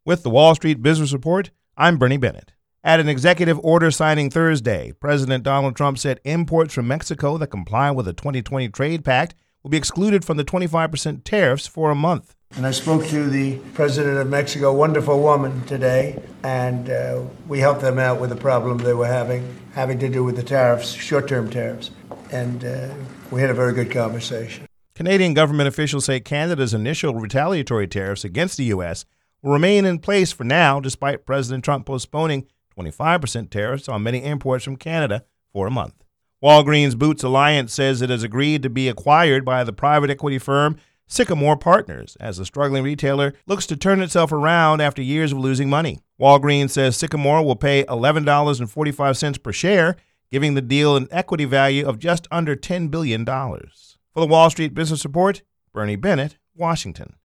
With the Wall Street Business Report, I'm Bernie Bennett. At an executive order signing Thursday, President Donald Trump said imports from Mexico that comply with the 2020 Trade Pact will be excluded from the 25% tariffs for a month. And I spoke to the president of Mexico, wonderful woman, today, and we helped them out with the problem they were having to do with the tariffs, short-term tariffs. And we had a very good conversation. Canadian government officials say Canada's initial retaliatory tariffs against the U.S. will remain in place for now, despite President Trump postponing 25% tariffs on many imports from Canada for a month. Walgreens Boots Alliance says it has agreed to be acquired by the private equity firm Sycamore Partners as the struggling retailer looks to turn itself around after years of losing money. Walgreens says Sycamore will pay $11.45 per share, giving the deal an equity value of just under $10 billion. For the Wall Street Business Report, Bernie Bennett, Washington.